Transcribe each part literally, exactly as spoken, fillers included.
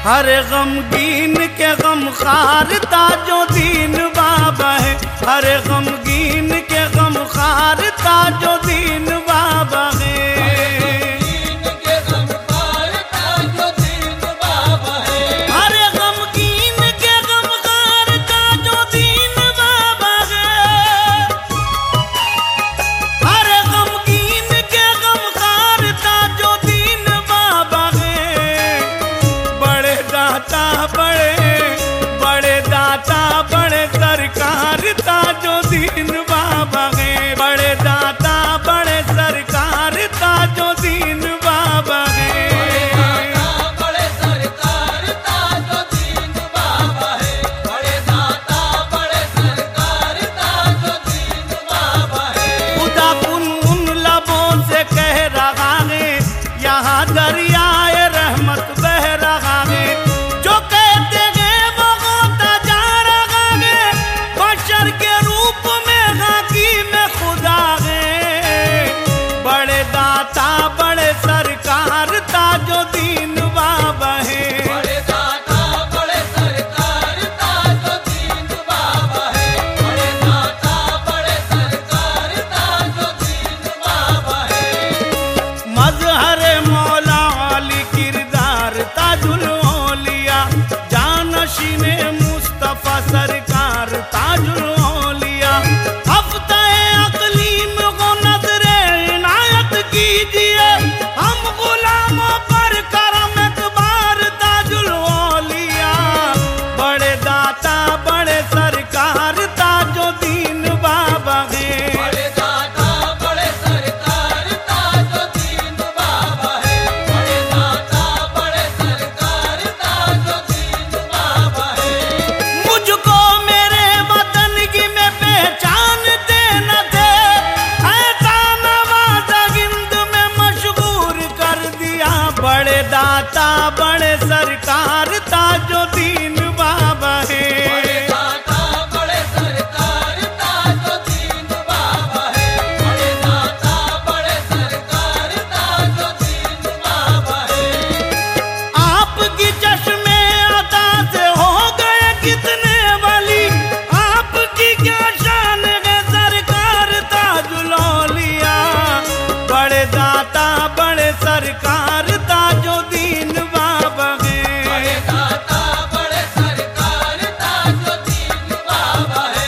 हर गमगीन के गम खारता जो दीन बाबा है, हर गमगीन के गम खारता जो दीन बाबा है। बड़े सरकार ताजो दीन बाबा है, बड़े दाता बड़े सरकार ताजो दीन बाबा है, बड़े दाता बड़े सरकार ताजो दीन बाबा है। आपकी चश्मे अता से हो गए कितने वली, आपकी क्या शान है सरकार ताजुल औलिया, बड़े दाता बड़े सरकार ताजो दीन बाबा है, बड़े दाता बड़े सरकार ताजो दीन बाबा है।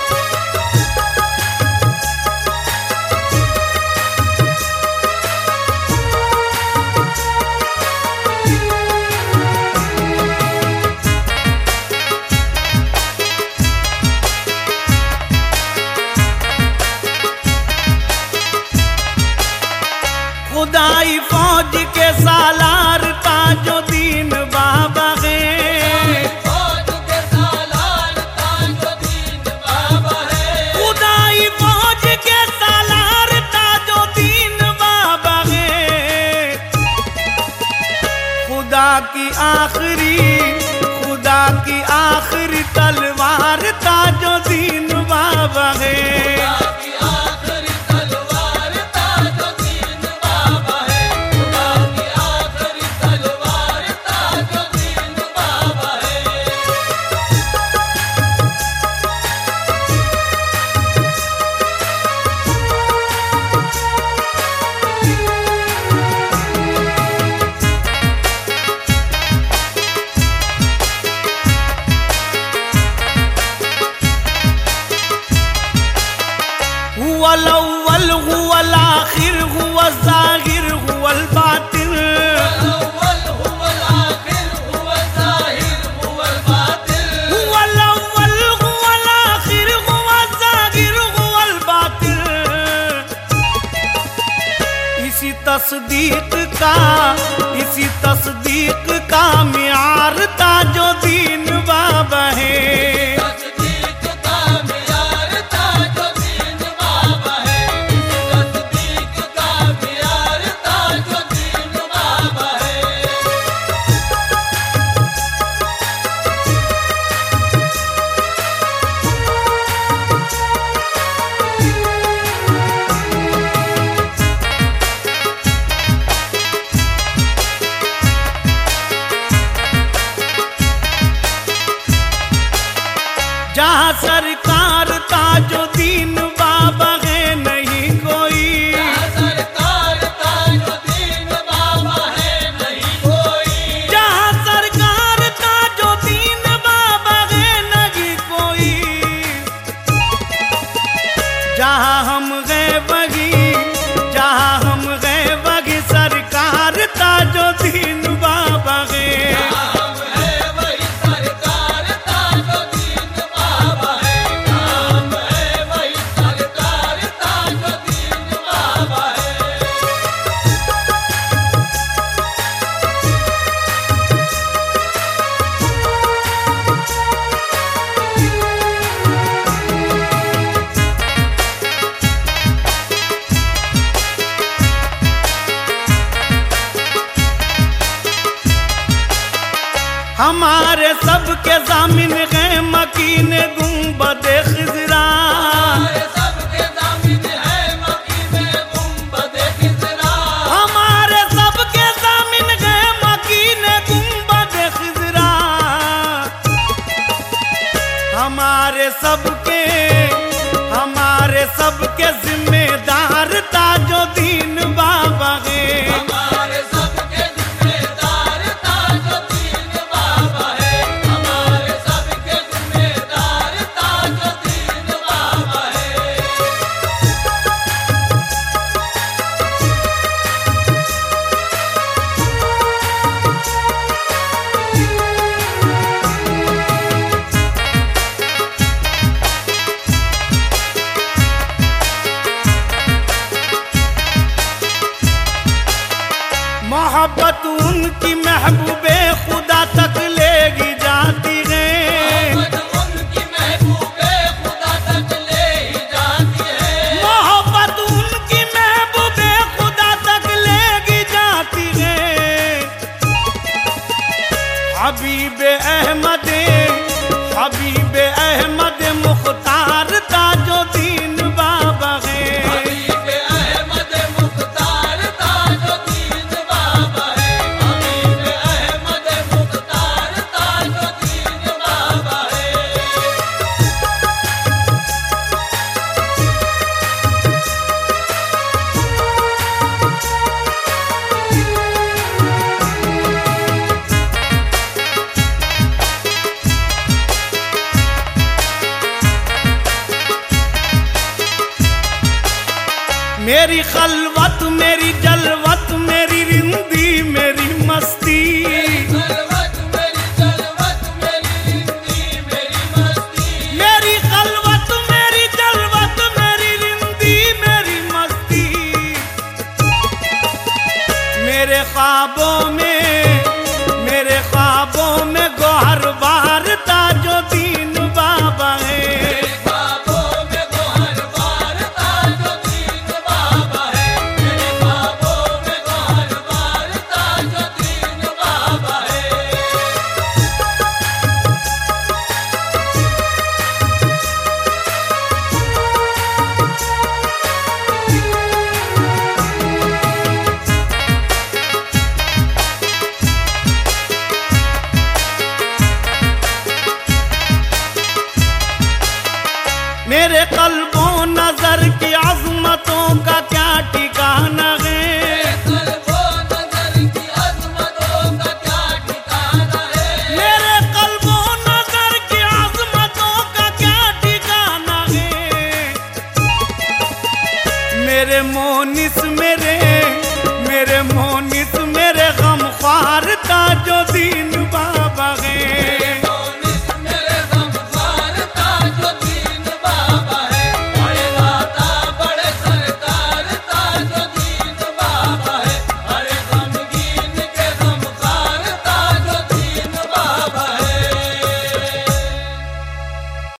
खुदाई फौज के सालार ताजो दीन बाबा है, फौज के सालार ताजो दीन बाबा है, खुदाई फौज के सालार ताजो दीन बाबा है। खुदा की आखिरी खुदा की आखिरी तलवार ताजो दीन बाबा है, हुवल अव्वल हुवल आखिर हुवल ज़ाहिर हुवल बातिन, हुवल हुवल आखिर हुवल ज़ाहिर हुवल बातिन, हुवल अव्वल हुवल आखिर हुवल ज़ाहिर हुवल बातिन। इसी तस्दीक का इसी तस्दीक का मियार ताजो दीन बाबा है, जहाँ सरकार ताजुद्दीन बाबा है नहीं कोई, सरकार ताजुद्दीन बाबा है नहीं कोई, जहाँ सरकार ताजुद्दीन बाबा है नहीं कोई, जहाँ हम गए वही, जहाँ हम गए वही सरकार ताजुद्दीन बाबा है। हम है वही सरकार ताजुद्दीन बाबा है, हम है वही सरकार ताजुद्दीन बाबा है। हमारे सबके ज़ामिन गए मकीन गुंबदे खिज़रा, हमारे सबके ज़ामिन है मकीने गुंबदे खिज़रा, हमारे सबके ज़ामिन गए मकीन गुंबदे खिज़रा, हमारे सबके हमारे सबके जिम्मेदार ताजुद्दीन बाबा है। हमारे सबके जिम्मेदार ताजुद्दीन बाबा है, हमारे सबके जिम्मेदार ताजुद्दीन बाबा है। मोहब्बत उनकी महबूबे खुदा तक लेगी जाती है, मोहब्बत उनकी महबूबे खुदा तक ले ही जाती है, मोहब्बत उनकी महबूबे खुदा तक लेगी जाती है। हबीबे अहमद हबीबे अहमद मुख्तार ताजुद्दीन बाबा है। हबीबे अहमद मुख्तार ताजुद्दीन बाबा है, हबीबे अहमद मुख्तार ताजुद्दीन बाबा है। मेरी खलवत मेरी जलवत मेरी रिंदी मेरी मस्ती, खलवत मेरी जलवत मेरी रिंदी मेरी मस्ती, मेरी खलवत मेरी जलवत मेरी रिंदी मेरी मस्ती, मेरे ख्वाबों में मेरे ख्वाबों में गोहर बार ताजुद्दीन बाबा है। ख्वाबों में गोहर बार ताजुद्दीन बाबा है, मेरे ख्वाबों में गोहर बार ताजुद्दीन बाबा है। मेरे कल्बों नजर की अजमतों का क्या ठिकाना